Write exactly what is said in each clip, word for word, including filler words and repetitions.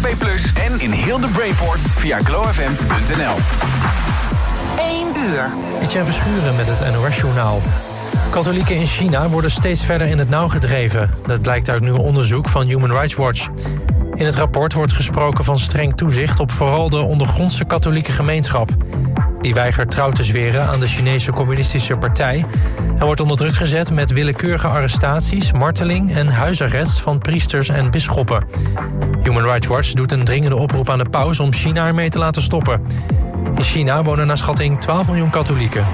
B plus, en in heel de Brainport via glow f m punt n l. één uur. Etienne Verschuren met het N O S-journaal. Katholieken in China worden steeds verder in het nauw gedreven. Dat blijkt uit nieuw onderzoek van Human Rights Watch. In het rapport wordt gesproken van streng toezicht op vooral de ondergrondse katholieke gemeenschap. Die weigert trouw te zweren aan de Chinese Communistische Partij en wordt onder druk gezet met willekeurige arrestaties, marteling en huisarrest van priesters en bisschoppen. Human Rights Watch doet een dringende oproep aan de paus om China ermee te laten stoppen. In China wonen naar schatting twaalf miljoen katholieken.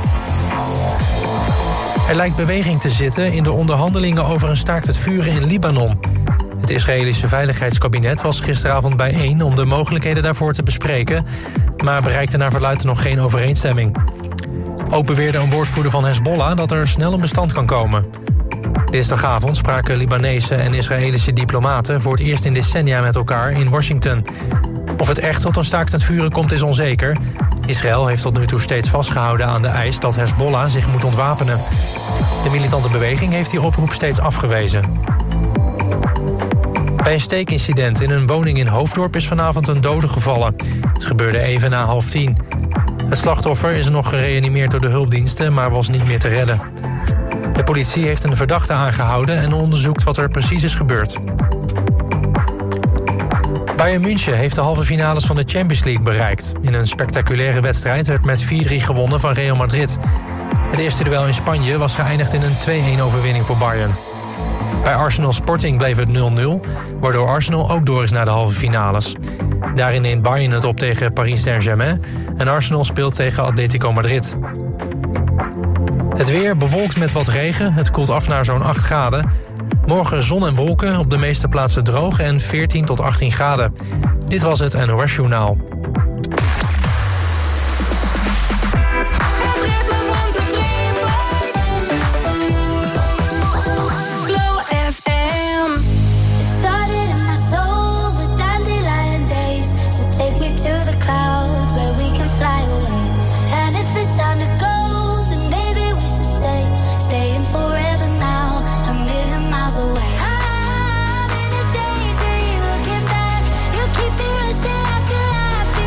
Er lijkt beweging te zitten in de onderhandelingen over een staakt het vuren in Libanon. Het Israëlische Veiligheidskabinet was gisteravond bijeen om de mogelijkheden daarvoor te bespreken, maar bereikte naar verluidt nog geen overeenstemming. Ook beweerde een woordvoerder van Hezbollah dat er snel een bestand kan komen. Dinsdagavond spraken Libanese en Israëlische diplomaten voor het eerst in decennia met elkaar in Washington. Of het echt tot een staakt het vuren komt is onzeker. Israël heeft tot nu toe steeds vastgehouden aan de eis dat Hezbollah zich moet ontwapenen. De militante beweging heeft die oproep steeds afgewezen. Bij een steekincident in een woning in Hoofddorp is vanavond een dode gevallen. Het gebeurde even na half tien. Het slachtoffer is nog gereanimeerd door de hulpdiensten, maar was niet meer te redden. De politie heeft een verdachte aangehouden en onderzoekt wat er precies is gebeurd. Bayern München heeft de halve finales van de Champions League bereikt. In een spectaculaire wedstrijd werd met vier drie gewonnen van Real Madrid. Het eerste duel in Spanje was geëindigd in een twee-een overwinning voor Bayern. Bij Arsenal Sporting bleef het nul nul, waardoor Arsenal ook door is naar de halve finales. Daarin neemt Bayern het op tegen Paris Saint-Germain en Arsenal speelt tegen Atletico Madrid. Het weer bewolkt met wat regen, het koelt af naar zo'n acht graden. Morgen zon en wolken, op de meeste plaatsen droog en veertien tot achttien graden. Dit was het N O S-journaal. Keep me rushing like a lap.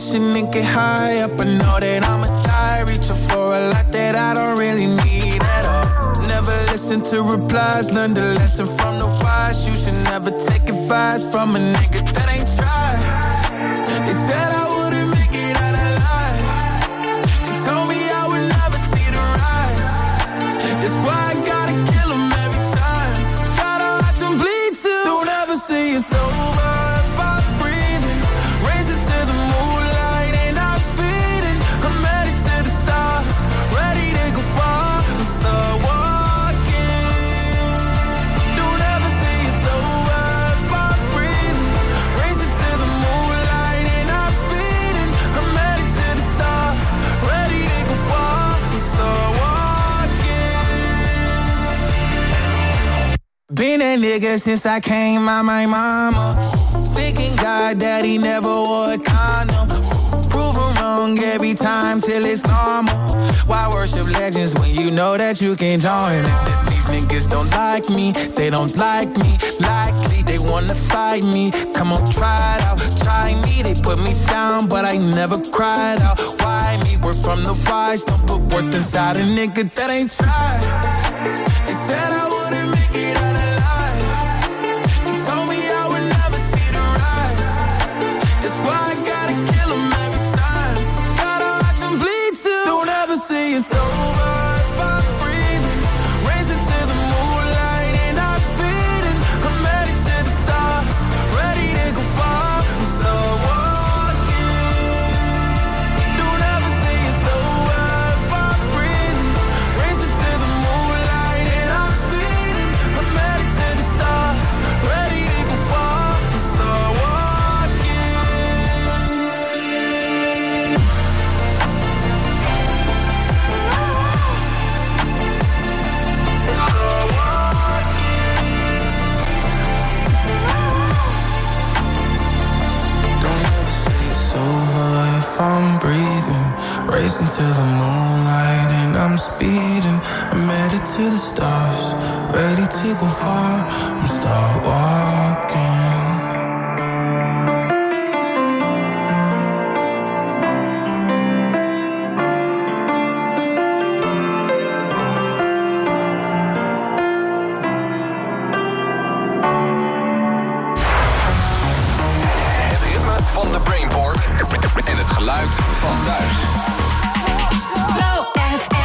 motion and get high up. I know that I'ma die, reaching for a lot that I don't really need at all. Never listen to replies, learn the lesson from the wise. You should never take advice from a nigga that ain't tried. They said I wouldn't make it out alive. They told me I would never see the rise. That's why I gotta kill them every time. Gotta watch them bleed too. Don't ever say it's over if I'm breathing. Raise it to the moonlight and I'm speeding. I'm headed to the stars, ready to go far and start walking. Don't ever say it's over if I'm breathing. Raise it to the moonlight and I'm speeding. I'm headed to the stars, ready to go far and start walking. Been that nigga since I came out my mama. Thinking God that he never wore a condom. Prove him wrong every time till it's normal. Why worship legends when you know that you can't join them? These niggas don't like me, they don't like me. Likely they wanna fight me. Come on, try it out, try me. They put me down, but I never cried out. Why me? We're from the wise. Don't put worth inside a nigga that ain't tried. They said I wouldn't make it out alive. They told me I would never see the rise. That's why I gotta kill them every time. Gotta watch them bleed too. Don't ever say it's over if I'm breathing. Raise it to the moonlight and I'm speeding. I'm headed to the stars, ready to go far and start walking. Don't ever say it's over if I'm breathing. Raise it to the moonlight and I'm speeding. I'm headed to the stars, ready to go far and start walking. Don't ever say it's over if I'm breathing. Racing to the moonlight and I'm speeding. I'm headed to the stars, ready to go far and start walking. Het ritme van de Brainport en het geluid van thuis. Flow F M.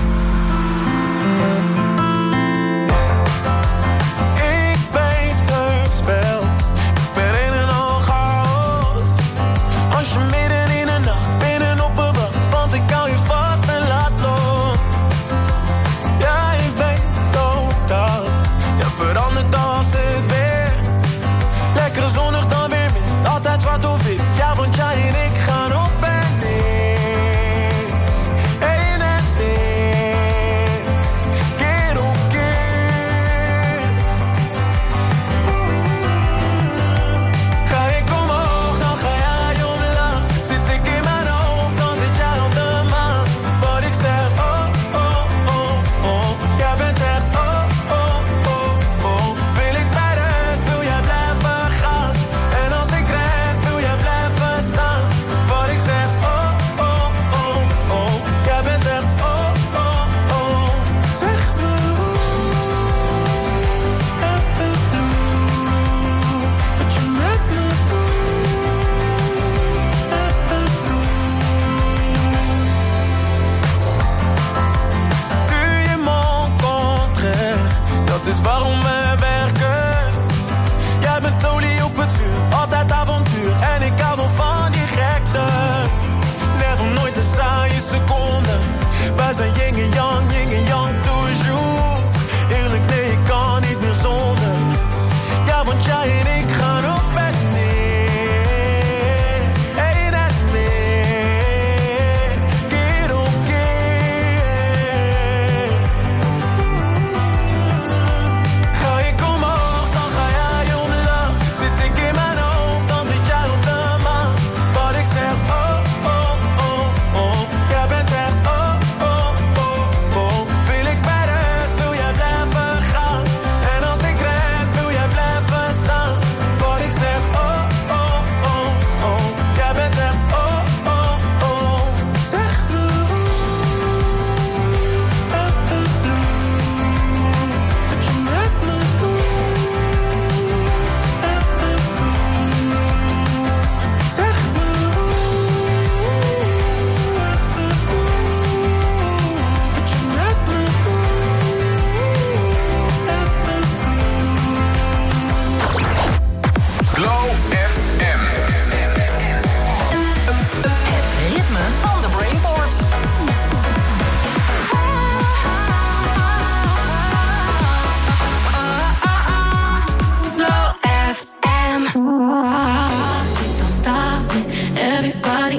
Ik weet heus wel, ik ben in een al chaos. Als je midden in de nacht binnenop me wacht, want ik hou je vast en laat los. Ja, ik weet ook dat je verandert als het weer. Lekker zonnig dan weer mist, altijd zwart of wit. Ja, want jij en ik gaan op en neer.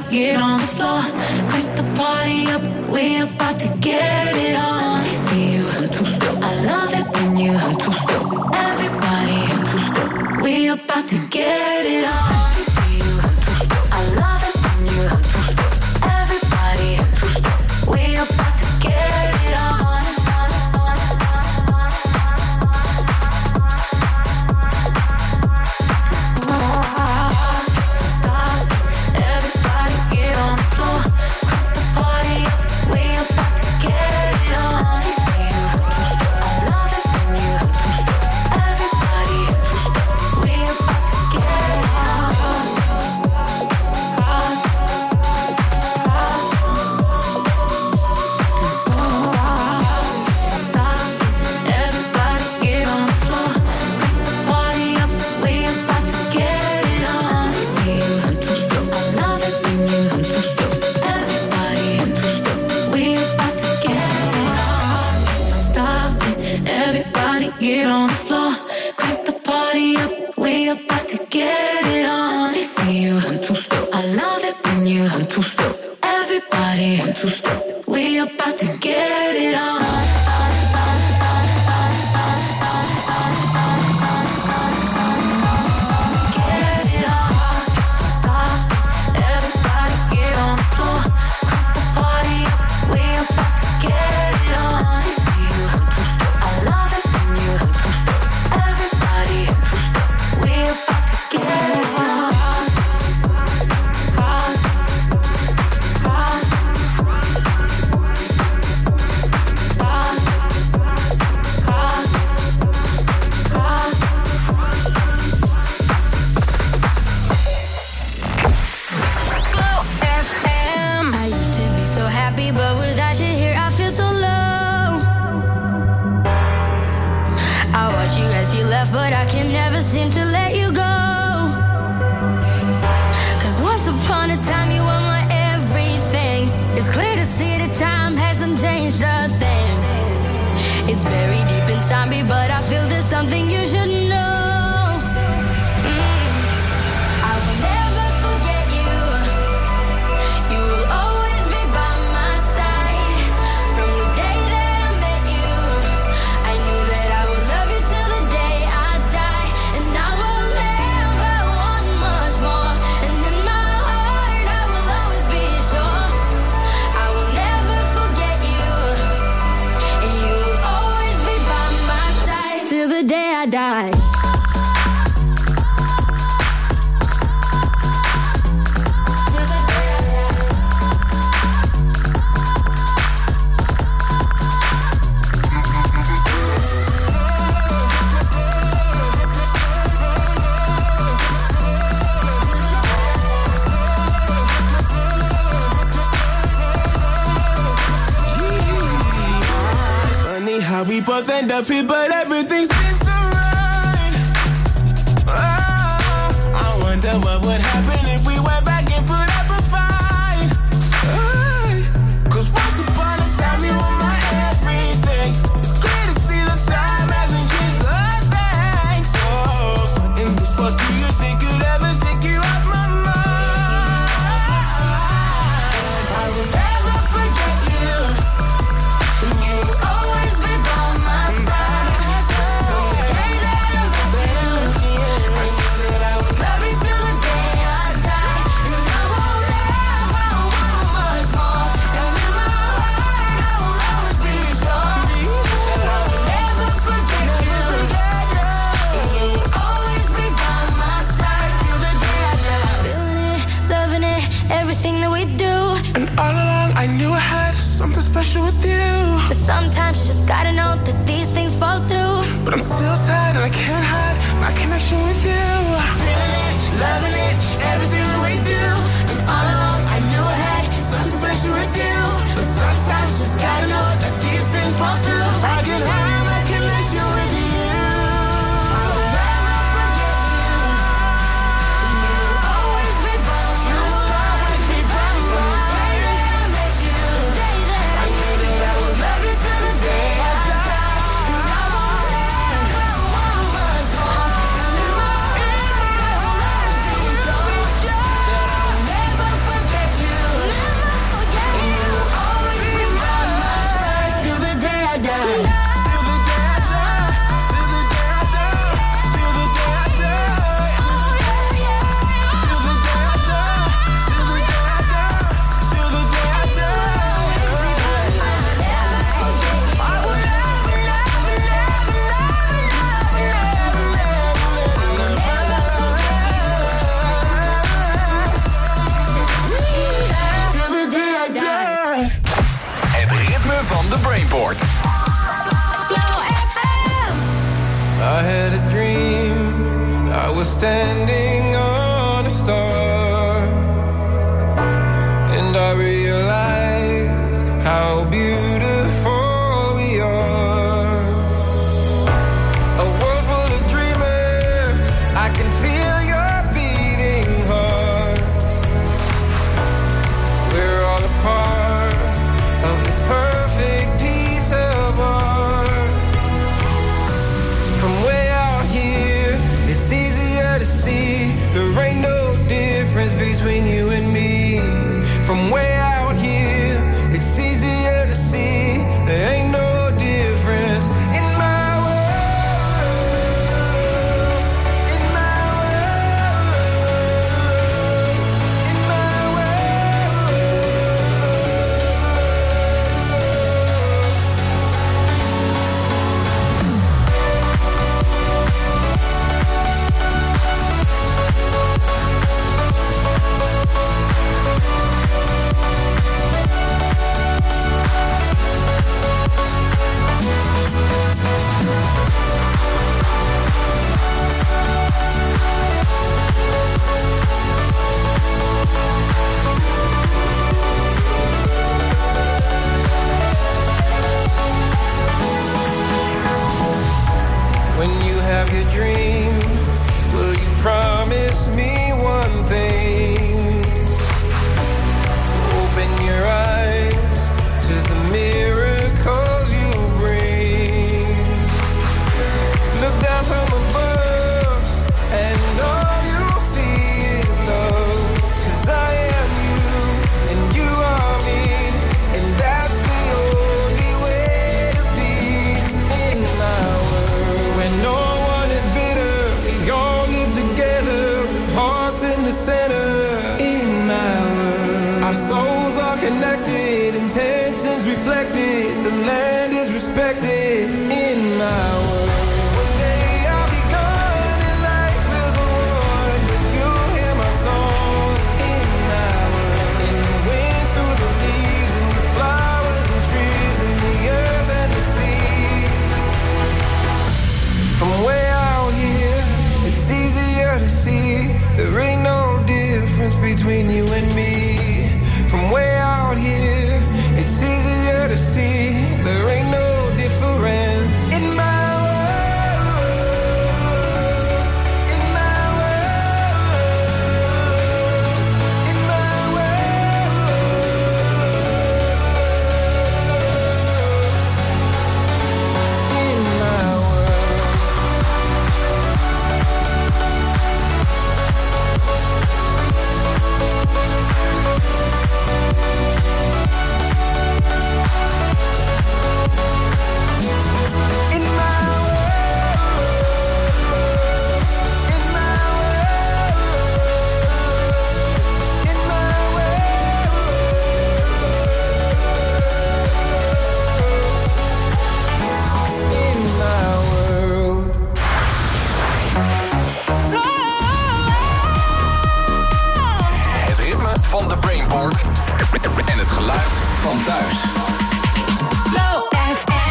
get on the floor. Crank the party up, we about to get it on. I see you, I'm too step. I love it when you, I'm too step. Everybody, I'm too step. We about to get it on. I see you, I'm too step. I love it when you, I'm too step. Everybody, I'm too step. We about to get it on. Get on the floor, crank the party up, we about to get it on. I see you, I'm too step. I love it when you, I'm too step. Everybody, I'm too step. We about to get it on. But I can never seem to let you go. Cause once upon a time you were my everything. It's clear to see that time hasn't changed a thing. It's very deep inside me, but I feel there's something you should know. mm. I will never forget you. You will always be by my side. From the day that I met you, I knew that I would love you till the day I die. And I will never want much more. And in my heart I will always be sure. I will never forget you. And you will always be by my side till the day I die. How we both end up here, but everything seems so right. Oh, I wonder what would happen if we went back and put up a fight. Oh, Cause once upon a time you were my everything. It's clear to see the time hasn't changed a thing. So, in this world, do you think could ever take you off my mind? I will never forget you. You will always be by my side. From the day that I met you, I knew that I would love you till the day I die. Cause I won't ever want much more. And in my heart I will always be sure that I will never forget you. And you will always be by my side till the day I die. Feeling it, loving it, everything that we do. And all along I knew I had something special with you. But sometimes you just gotta know that these things fall through. But I'm still tired and I can't hide my connection with you. Feeling it, loving it, everything that we do. And all along I knew I had something special with you. But sometimes you just gotta know that these things fall through. I can hide my connection with you. I will never forget you. And you will always be by my side. You will always be by my side. The day that I met you, the day that I knew that I would love you till the day I die. Cause I won't ever want much more. And in my heart I will always be sure that I will Brainport. I had a dream, I was standing on a star, and I realized how beautiful we are. A world full of dreamers, I can feel your beating hearts. We're all a part of this perfect piece of art. From way out here, it's easier to see there ain't no difference between you and me. From way out here, it's easier to see there ain't no difference in my world, in my world, in my When you have your dream, will you promise me one thing? Open your eyes to the miracles you bring. Look down from above, and all you'll see is love. 'Cause I am you, and you are me, and that's the only way to be in my world. When no one is bitter, we all live together, with hearts in the center. In my world, our souls are connected, intentions reflected, the land is respected. In my world, one day I'll be gone and life will go on, but you'll hear my song. In my world, in the wind, through the leaves, and the flowers and trees, and the earth and the sea. From way out here, it's easier to see there ain't no difference between you and me. From way out here, it's easier to see there ain't no difference in my world, in my world, in my world, in my world. In my Het ritme van de Brainport en het geluid van thuis. Flow F M.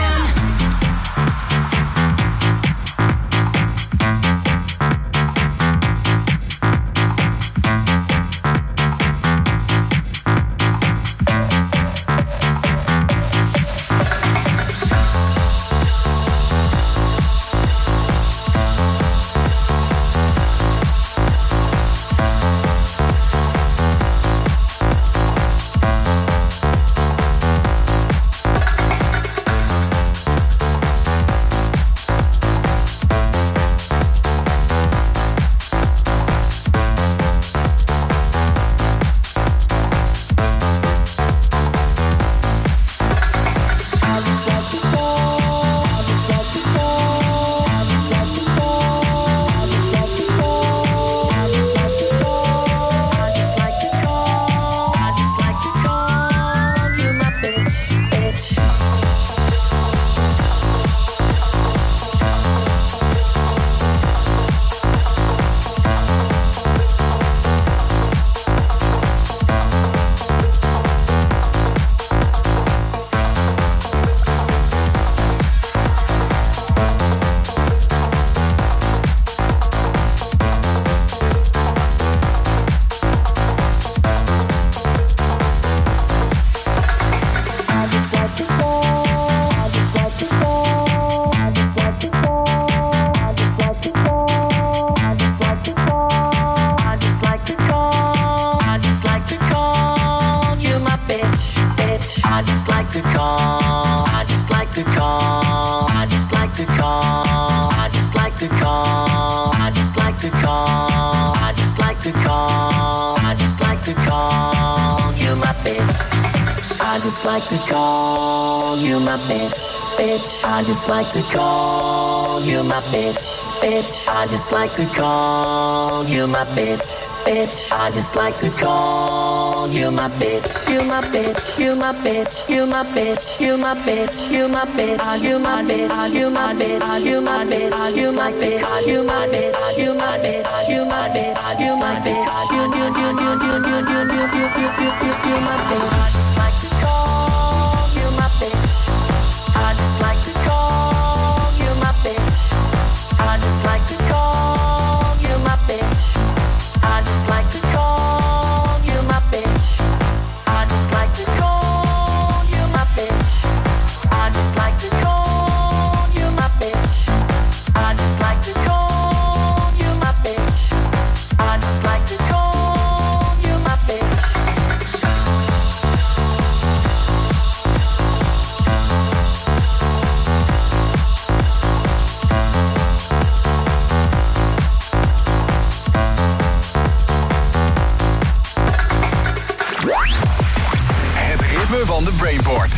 my bitch. I just like to call you my bitch. Bitch, I just like to call you my bitch. Bitch, I just like to call you my bitch. Bitch, I just like to call you my bitch. You my bitch, you my bitch, you my bitch, you my bitch, you my bitch, you my bitch, you my bitch, you my bitch, you my bitch, you my bitch, you my bitch, you my bitch, you my bitch, you you you you you you you you you you you you you my bitch. I just like to call you my bitch. I just like to call you my bitch. I just like to call you my bitch. I just like to call you my bitch. I just like to call you my bitch. I just like to call you my bitch. I just like to call you my bitch. I just like to call you my bitch. Het ritme van de Brainport.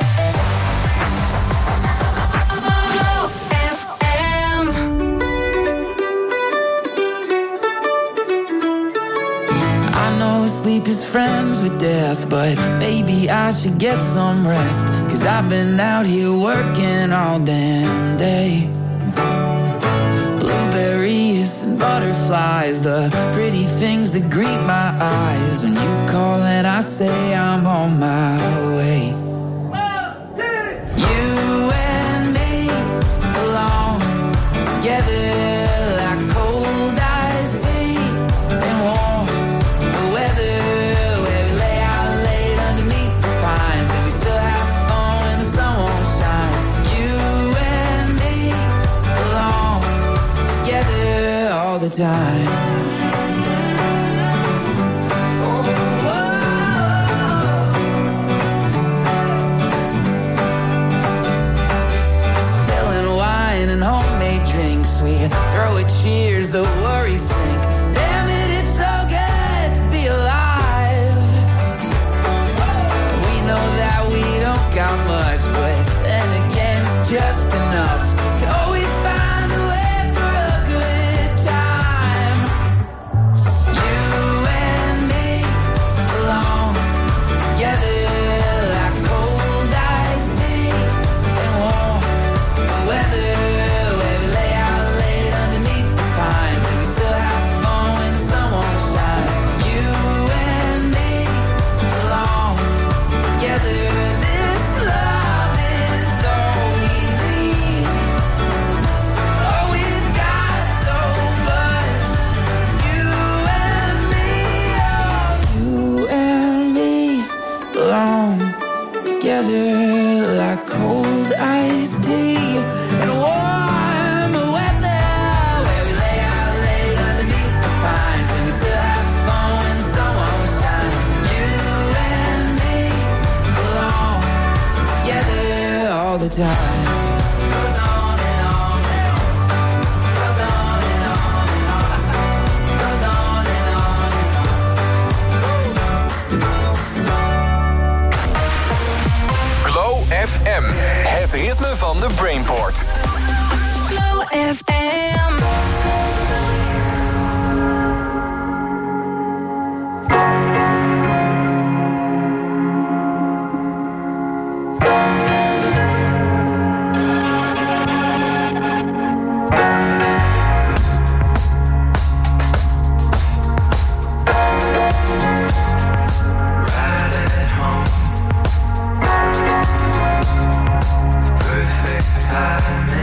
Glow F M. I know sleep is friends with death, but maybe I should get some rest. Cause I've been out here working all damn day. Blueberries and butterflies, the pretty things that greet my eyes. When you call and I say I'm on my way. You and me alone together like cold iced tea and warm weather, where we lay out late underneath the pines and we still have fun when the sun won't shine. You and me alone together all the time. Throw a cheers, the worries sink. Damn it, it's so good to be alive. We know that we don't got much, but then again it's just enough to always find a way for a good time. You and me alone together like cold iced tea and warm weather. Together like cold iced tea and warm weather, where we lay out late underneath the pines and we still have fun when the sun won't shine. You and me alone together all the time. Goes on and on and on. Goes on and on and on. Goes on and on and on. Glow F M. Het ritme van de Brainport. Glow F M. Perfect timing.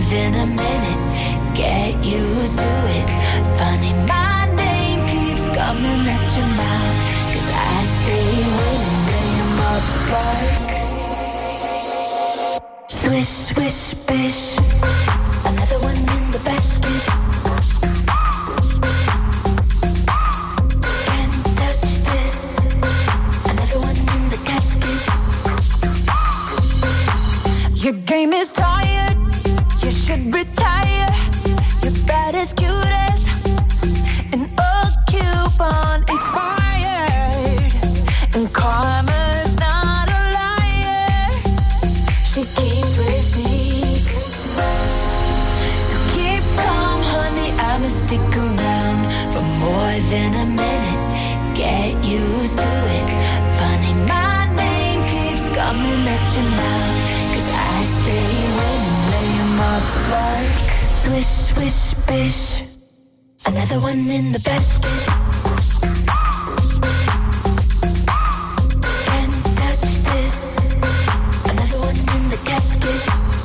than a minute. Get used to it. Funny, my name keeps coming at your mouth. Cause I stay winning, lay 'em up like swish, swish, bish. Another one in the basket. Can't touch this. Another one in the casket. Your game is tired. You should retire. You're bad as cute as an old coupon expired. And karma's not a liar. She keeps receipts. So keep calm, honey. I'ma stick around for more than a minute. Get used to it. Funny, my name keeps coming at your mouth. Cause I stay winning, lay 'em up like swish, swish, bish. Another one in the basket. Can't touch this. Another one in the casket.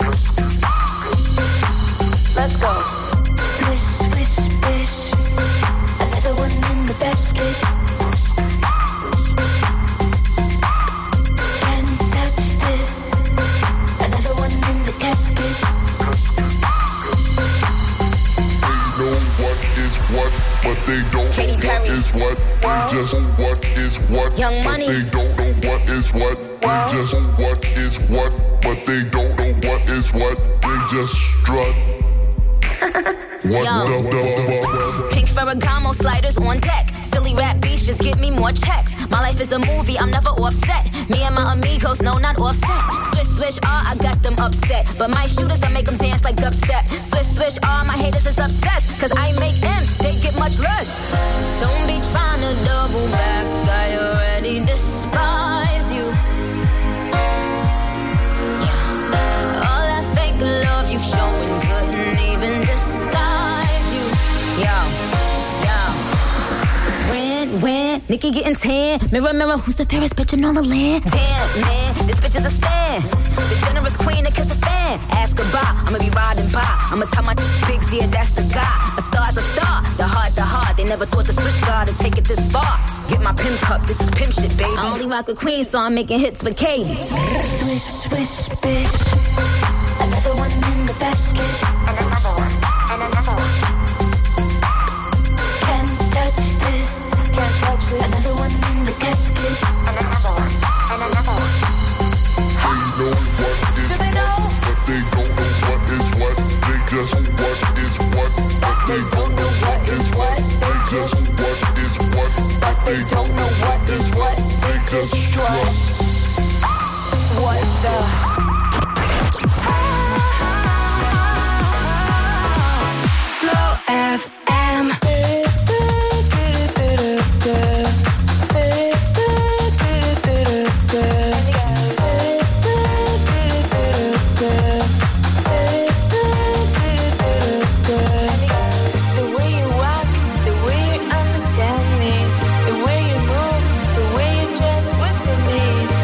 Let's go. Swish, swish, bish. Another one in the basket. Can't touch this. Another one in the casket. Know what is what, but they don't Katy know Perry. what is what. They just know what is what, Young but Money. they don't know what is what. They just know what is what, but they don't know what is what. They just strut. What Yo. the fuck? Pink Ferragamo sliders on deck. Silly rap beats just get me more checks. My life is a movie, I'm never offset. Me and my amigos, no, not offset. Swish, swish, ah, I got them upset. But my shooters, I make them dance like dubstep. Swish, swish, ah, my haters is obsessed. Cause I make M's, they get much less. Don't be trying to double back, I already despise you. All that fake love you showing couldn't even disguise you. Yo, yo. When, when, Nikki getting tan. Mirror, mirror, who's the fairest bitch in all the land? Damn, man, this bitch is a stan. The generous queen that kiss a fan. Ask goodbye, I'ma be riding by. I'ma tell my bigs, yeah, that's the guy. A star's a star, the heart, the heart. They never thought the switch guard to take it this far. Get my pimp cup, this is pimp shit, baby. I only rock a queen, so I'm making hits for Katie. Swish, swish, bish. Another one in the basket. And another one, and another one. Can't touch this. Can't touch this. Another one in the casket. And another one, and another one. They know what is Do they what, know? but they don't know what is what. They just know what is what, but they don't know what is what. They just know what is what, but they don't know what is what. They just strut. What the? Flow F M. The way you walk, the way you understand me, the way you move, the way you just whisper me.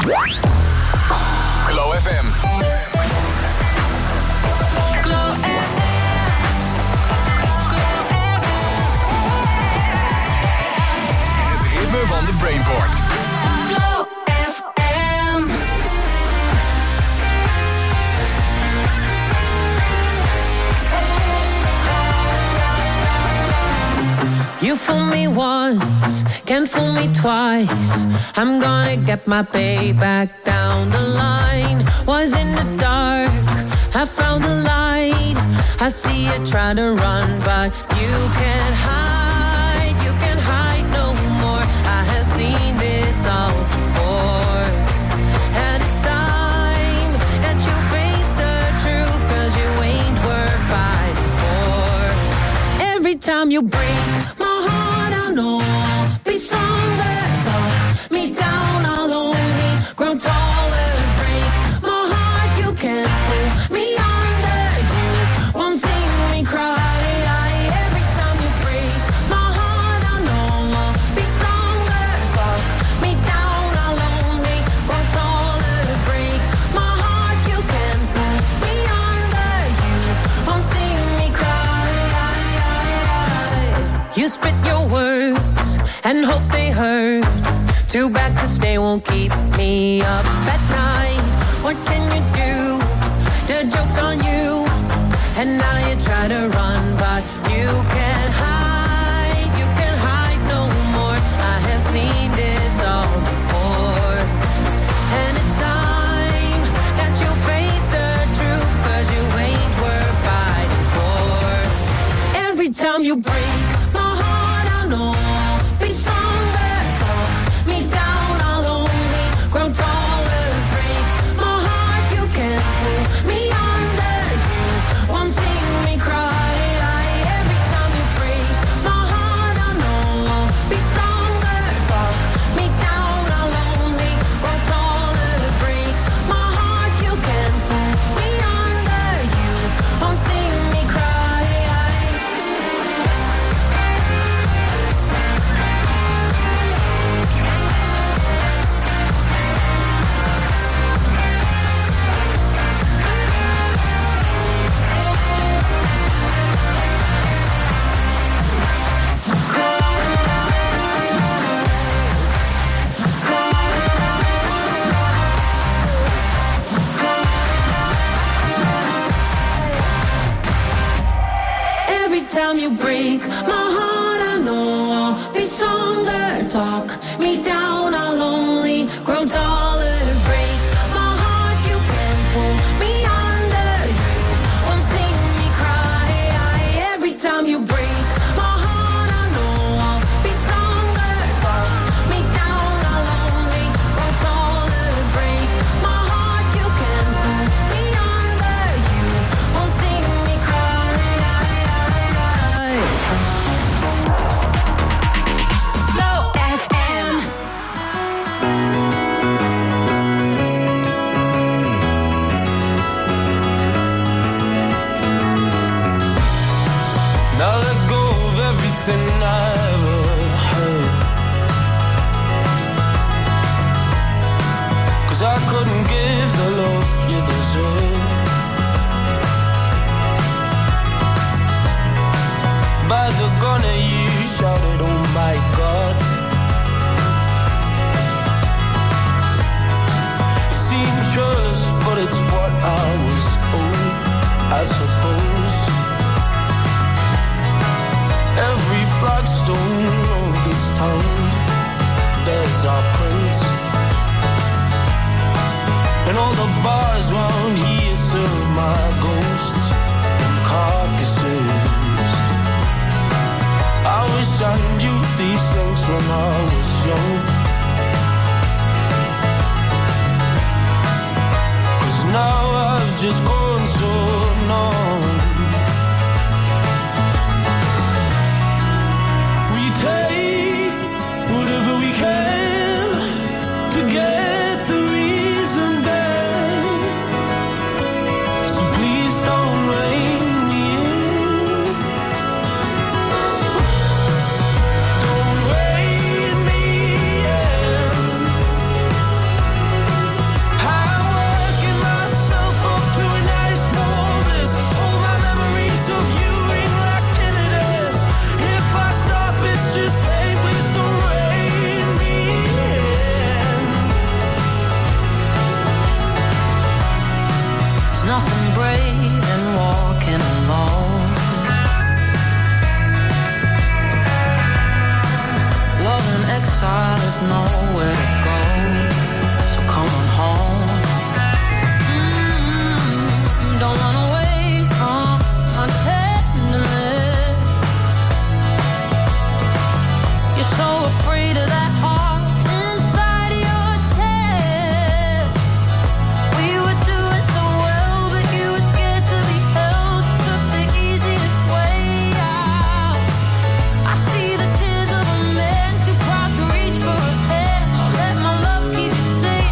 Glow F M. Glow F M. Het ritme van de Brainport. Glow F M. You fool me once, can't fool me twice. I'm gonna get my payback down the line. Was in the dark, I found the light. I see you trying to run, but you can't hide. You can't hide no more. I have seen this all before. And it's time that you face the truth, 'cause you ain't worth fighting for. Every time you break my heart, I know I'll be stronger. Talk me down, I'll only grow taller. Break my heart, you can't pull me under. You won't see me cry. Every time you break my heart, I know I'll be stronger. Talk me down, I'll only grow taller. Break my heart, you can't pull me under. You won't see me cry. You spit your words and hope they hurt. Too bad 'cause they won't keep me up at night. What can you do? The joke's on you. And now you try to run, but you can't hide. You can't hide no more. I have seen this all before. And it's time that you face the truth, 'cause you ain't worth fighting for. Every time you break my heart, I know I'll be stronger. Talk me down, I'll only grow taller. Break my heart, you can't pull me under. You won't see me cry. Every time you break my heart, I know I'll be stronger. Talk me down, I'll only grow taller. Break my heart, you can't pull me under. You won't see me cry. Every time you break my heart, I know I'll be stronger. Talk me down, I'll only grow taller. Break my heart, you can't pull me under. You won't see me cry. Every time you break my heart, I know I'll be stronger. Talk me down, I'll only grow taller. Break my heart, you can't pull me under. You won't see me cry. Glow F M. Now let go of everything I ever heard, 'cause I couldn't give the love you deserve. By the gunner you shouted, oh my God. It seemed trust, but it's what I was owed, I suppose. Every flagstone of this town bears our prints, and all the bars round here serve my ghosts and carcasses. I wish I knew these things when I was young, 'cause now I've just gone so numb. We take whatever we can to get the reason back, so please don't rein me in. Don't rein me nothing brave in walking alone. Love in exile is nowhere to go, so come on home. Mm-hmm. Don't run away from my tenderness. You're so afraid of that heart inside your chest. We were doing so well, but you were scared to be held. Took the easiest way out. I see the tears of a man too proud to reach for a pen. I'll let my love keep you safe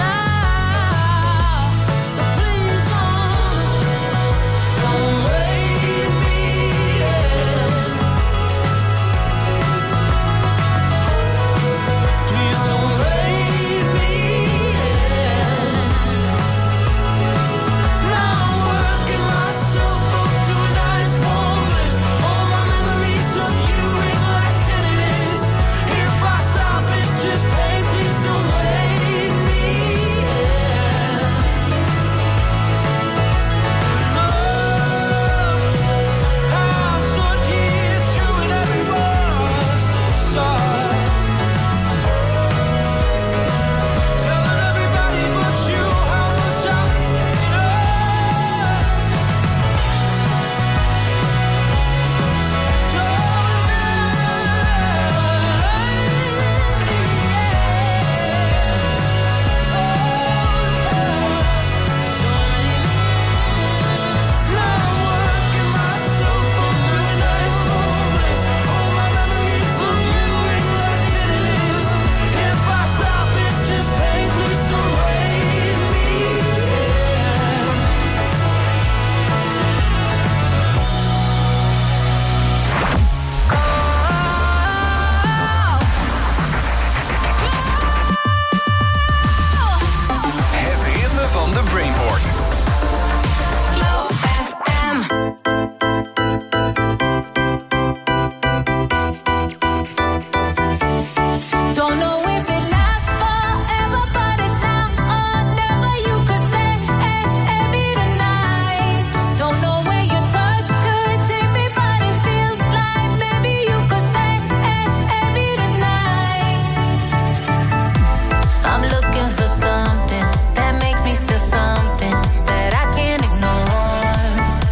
now. So please don't, don't wake me in. Please don't wake me in. Now I'm working myself up to a nice warm bliss. All my memories of you ring like tinnitus. If I stop, it's just pain. Please don't wake me in. Oh, I'm stood here chewing every word's side, telling everybody but you how much I Het ritme van de Brainport. Glow F M. Don't know if it lasts forever, but it's now or never. You could say, hey, hey, me tonight. Don't know where your touch could take me, but it feels like maybe you could say, hey, hey, me tonight. I'm looking for something that makes me feel something that I can't ignore.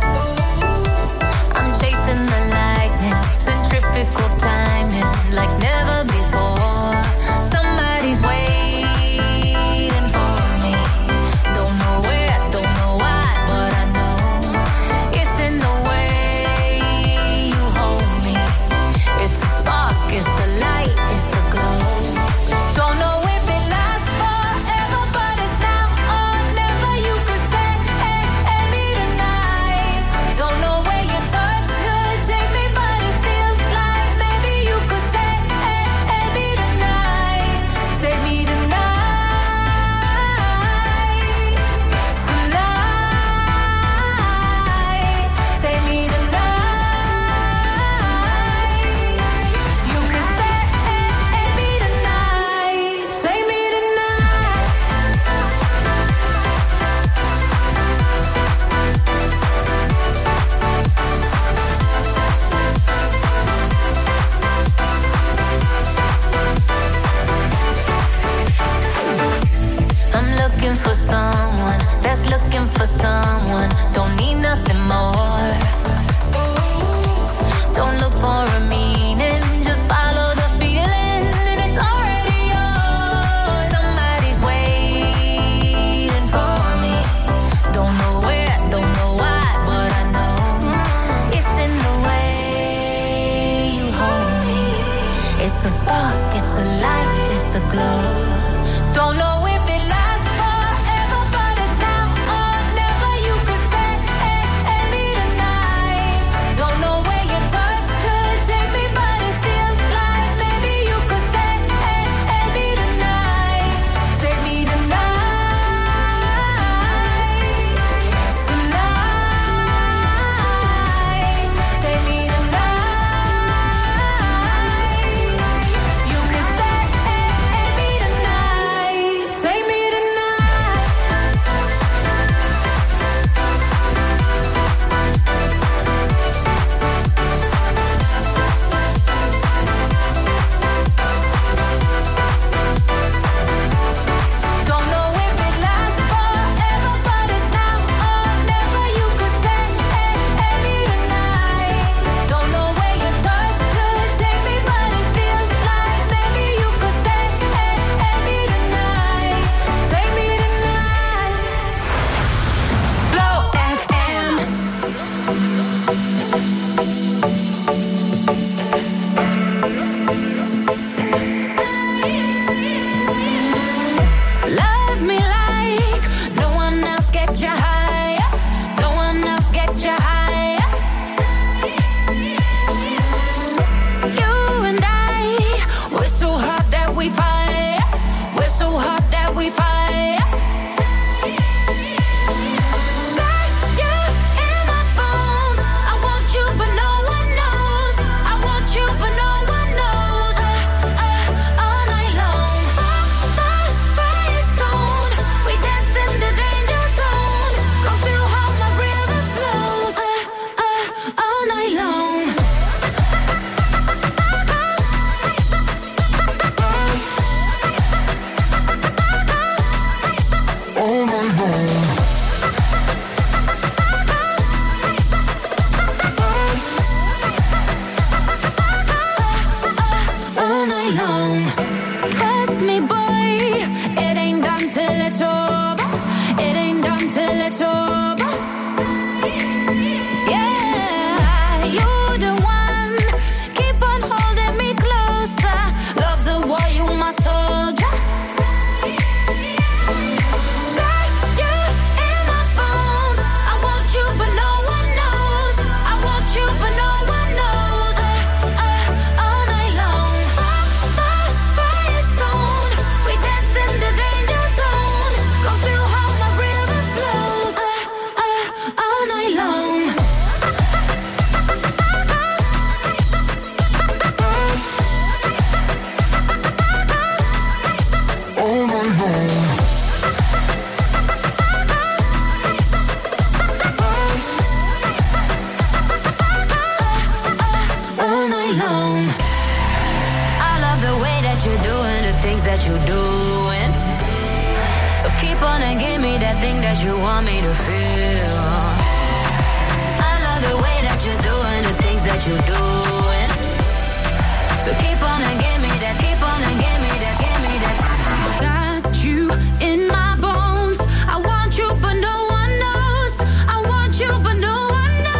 I'm chasing the lightning, centrifugal timing like never before. Somebody's waiting for me. Don't know where, don't know why, but I know it's in the way you hold me. It's a spark, it's a light, it's a glow. Don't know if it lasts forever, but it's now or never. You could say, hey, hey, me tonight. Don't know where your touch could take me, but it feels like maybe you could say, hey, hey, me tonight. Say me tonight. Tonight. Say me tonight. You could say, hey, hey, me tonight. Say me tonight. I'm looking for someone that's looking for someone. Don't need nothing more. Don't look for a meaning, just follow the feeling, and it's already yours. Somebody's waiting for me. Don't know where, don't know why, but I know it's in the way you hold me. It's a spark, it's a light, it's a glow. Don't know if it lasts forever, but it's now or never. You could say, hey, hey, me tonight. Don't know where your touch could take me, that you want me to feel. I love the way that you're doing the things that you're doing. So keep on and give me that, keep on and give me that, give me that. Got you in my bones. I want you, but no one knows. I want you, but no one knows.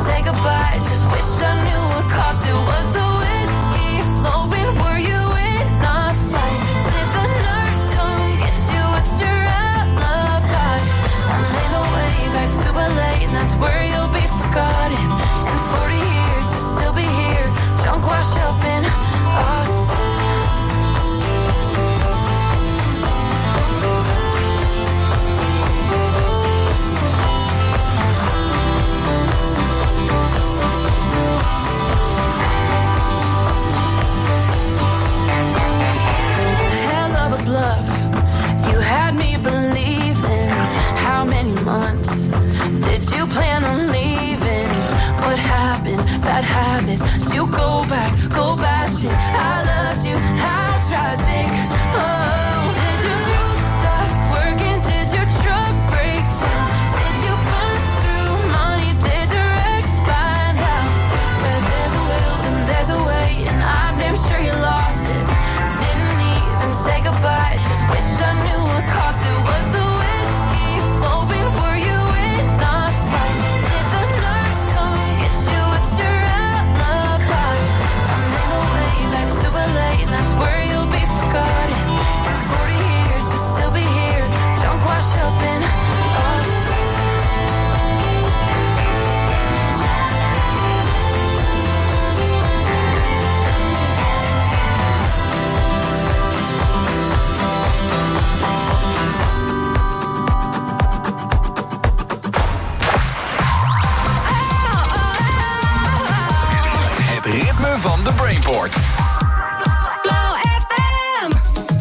Just wish I knew what caused it. Was the whiskey flowing? Were you in Brainport. Flow F M.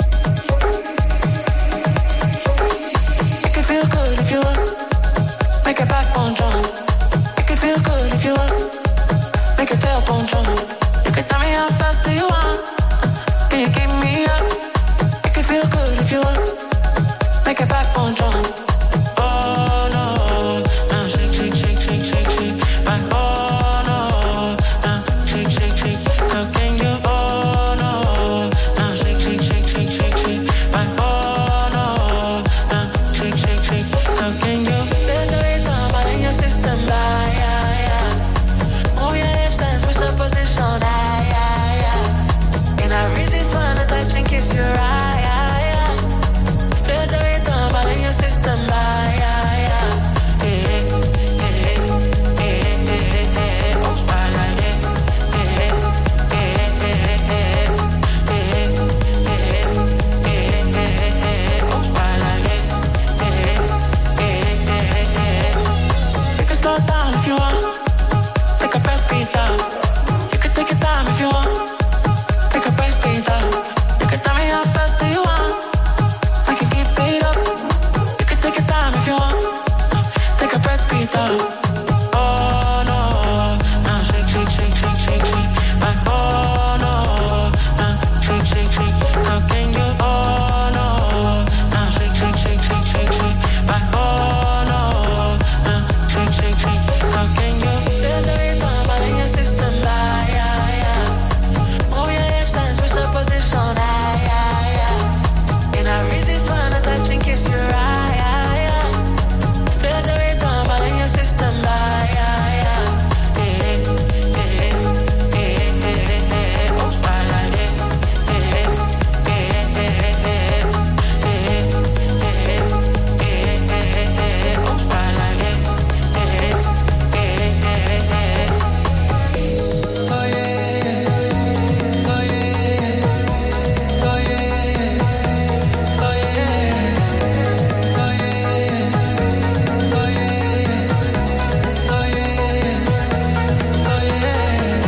Make it feel good if you want. Make it backbone jump. Make it feel good if you want. Make it tailbone jump. You can tell me how fast do you want. Can you keep me up? Make it feel good if you want. Make it backbone jump. Oh no, now shake, shake, shake, shake, shake, shake. Back, oh no, now shake, shake, shake. How can you? Oh no, now shake, shake, shake, shake, shake, shake. Back, oh no, now shake, shake, shake. How can you? There's a rhythm all in your system, yeah, yeah, yeah. Move your hips and switch the position, yeah, yeah, yeah. And I resist when I touch and kiss your eye, yeah, yeah. Feel the rhythm all in your system, yeah, yeah, yeah. Eh, eh, eh, eh, eh, eh. Oh, spotlight, eh, eh, eh, eh, eh, eh. Eh, eh, eh, eh, eh. Oh, spotlight, eh, eh, eh, eh, eh. You can slow down if you want. Take a breath, breathe out. You can take your time if you want. Take a breath, breathe out. You can tell me how fast do you want. I can keep it up. You can take your time if you want. Take a breath, breathe out. Oh no, now shake, shake, shake, shake, shake, shake. Like, oh no, now shake, shake, shake. How can you? Oh no, now shake, shake, shake, shake, shake, shake. Like, oh no, now shake, shake, shake. How can you? Feel the rhythm all in your system, yeah, yeah, yeah. Move your hips and switch the position, yeah, yeah, yeah. And I resist when I touch and kiss your eye, yeah, yeah. Feel the rhythm all in your system, yeah, yeah, yeah. Eh, eh, eh, eh, eh. Oh, spotlight, eh, eh, eh, eh, eh. Eh, eh, eh, eh, eh. Oh, spotlight, eh, eh, eh, eh, eh. Oh yeah, oh yeah, oh yeah, oh yeah, oh yeah, oh yeah, oh yeah, oh yeah.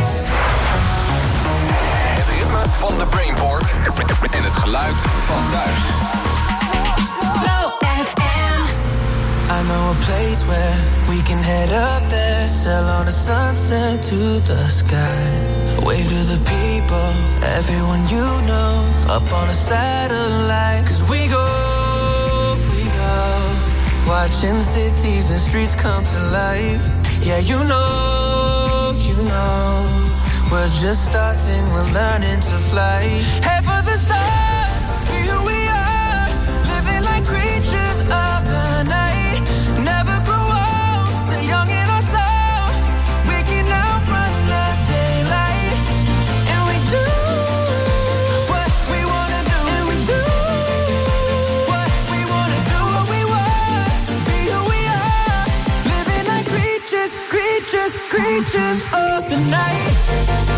Het ritme van de Brainport en het geluid van thuis. Flow F M. I know a place where we can head up there, sail on the sunset to the sky. Wave to the people, everyone you know, up on a satellite. Cause we go, we go, watching cities and streets come to life. Yeah, you know, you know, we're just starting, we're learning to fly. Head for the stars, here we are, living like creatures of the night. Never grow old, stay young in our soul. We can outrun the daylight. And we do what we wanna do. And we do what we wanna do. What we want, be who we are. Living like creatures, creatures, creatures of the night.